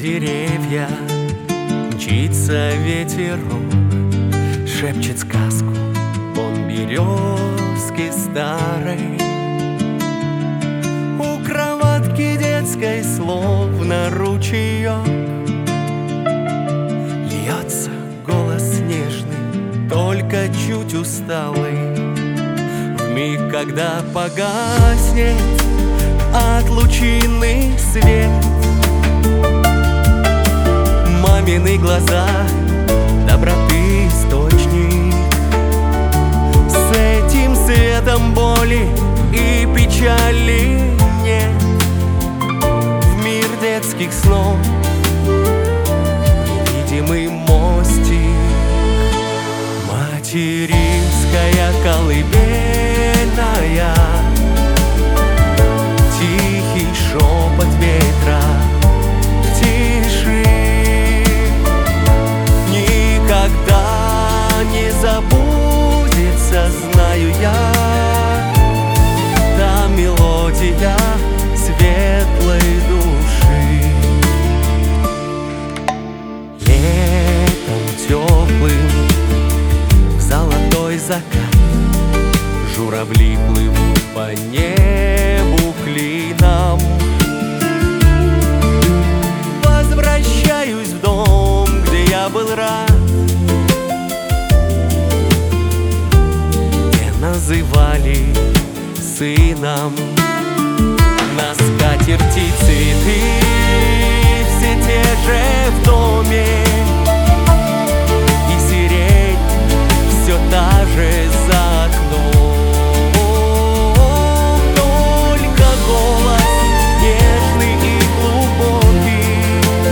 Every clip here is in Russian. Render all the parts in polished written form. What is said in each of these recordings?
деревья мчится ветерок, шепчет сказку он березки старой. У кроватки детской словно ручеек льется голос нежный, только чуть усталый. Вмиг, когда погаснет от лучины свет, мамины глаза доброты источник. С этим светом боли и печали нет. В мир детских снов невидимый мостик. Материнская колыбельная, тихий шепот ветра в тиши. Никогда не забудется, знаю я, та мелодия светлой души. Летом теплым в золотой закат журавли плывут по небу клином. Возвращаюсь в дом, где я был рад, где называли сыном. На скатерти цветы все те же в доме, и сирень все та же за окном. Только голос нежный и глубокий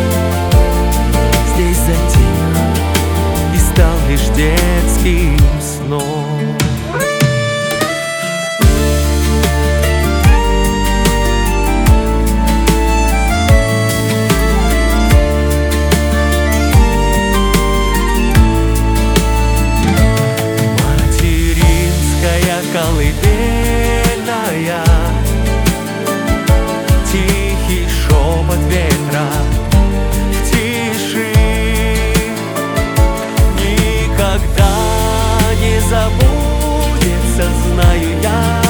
здесь затих и стал лишь детским сном. Колыбельная, тихий шепот ветра в тиши. Никогда не забудется, знаю я,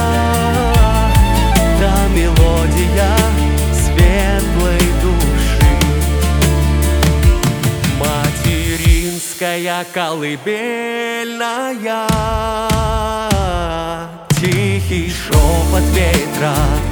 та мелодия светлой души. Материнская колыбельная, тихий шепот ветра